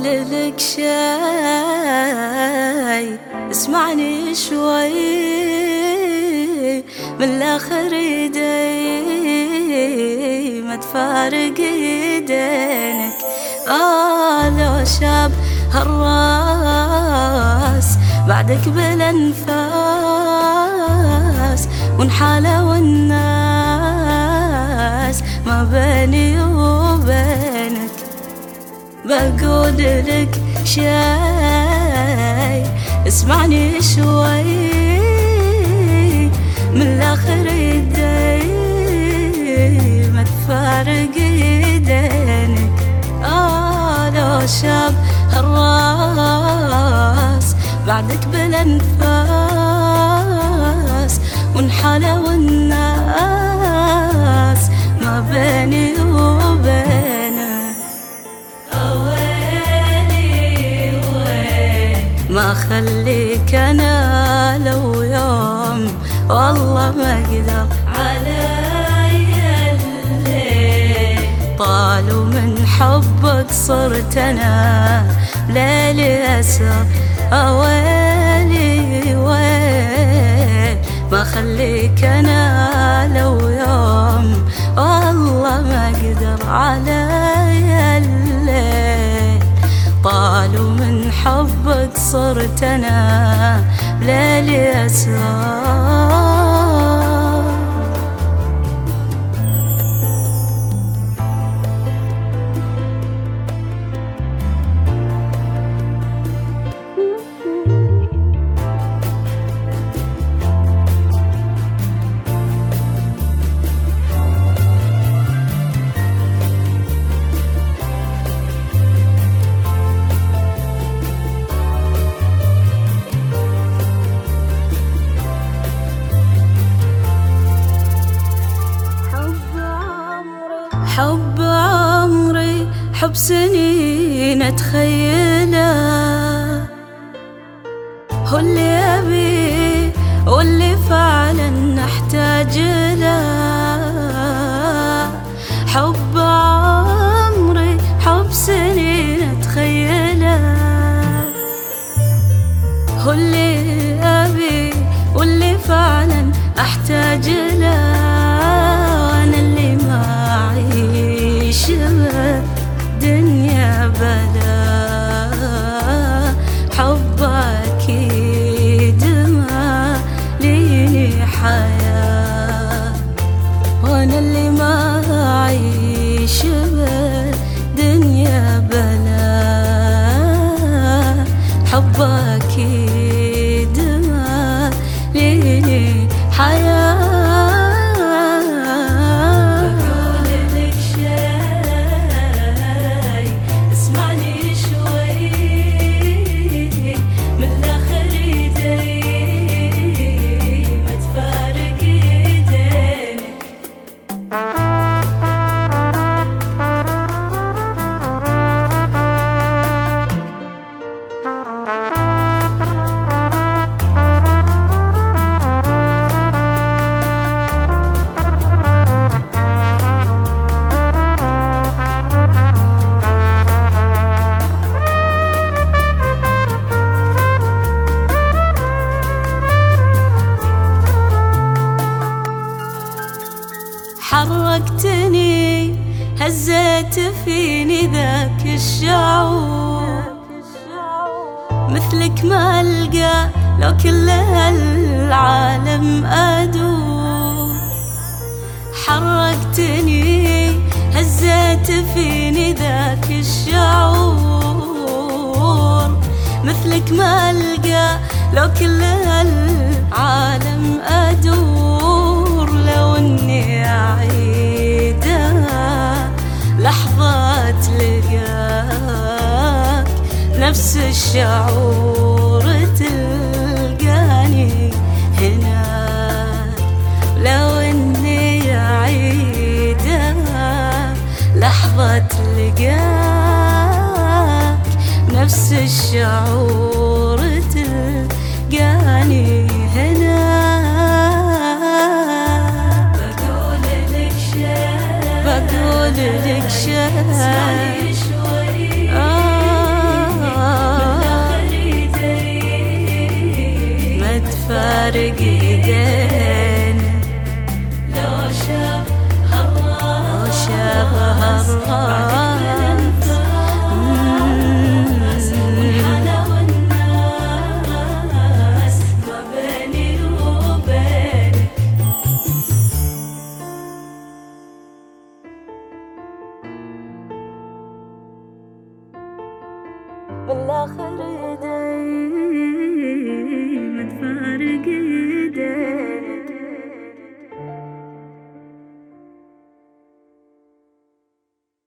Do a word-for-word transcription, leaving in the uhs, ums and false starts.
لك شي، اسمعني شوي من الاخر ايدي ما تفارق ايدينك. آه لو شاب هالراس بعدك بالانفاس، ونحالة والناس ما بيني وبينك. بقول لك شي، اسمعني شوي من الاخر ايدي ما تفارق ايدينك. آه لو شاب هالراس بعدك بالانفاس، ونحالة والناس ما بيني وبينك. ويلي ويلي ما خليك انا لو يوم والله ما اقدر علي الليل، طالوا من حبك صرت انا ليلي اسر. اويلي ويل ما خليك انا لو يوم والله ما اقدر علي الليل، طالوا من حبك صرت انا ليلي اسر. حب عمري حب سنين اتخيله، هو اللي ابي واللي فعلا احتاج له. حب عمري حب سنين اتخيله، هو اللي ابي واللي فعلا احتاج له. وانا اللي ما اعيش دنيا بلا حب اكيد ما ليني حياة. وانا اللي ما اعيش دنيا بلا حب اكيد ما ليني حياة. حركتني هزيت فيني ذاك الشعور، مثلك ما ألقى لو كل العالم أدور. حركتني هزيت فيني ذاك الشعور، مثلك ما ألقى لو كل العالم أدور. لو إني أعيدها لحظة تلقاك نفس الشعور تلقاني هناك. لو إني أعيدها لحظة تلقاك نفس الشعور تلقاني هناك. بقول لك شي، بقول لك شي، اسمعني شوي آه فارق ايدينا لو شافها الراس لو شافها الراس والحلا والناس ما بيني وبينك. بالاخر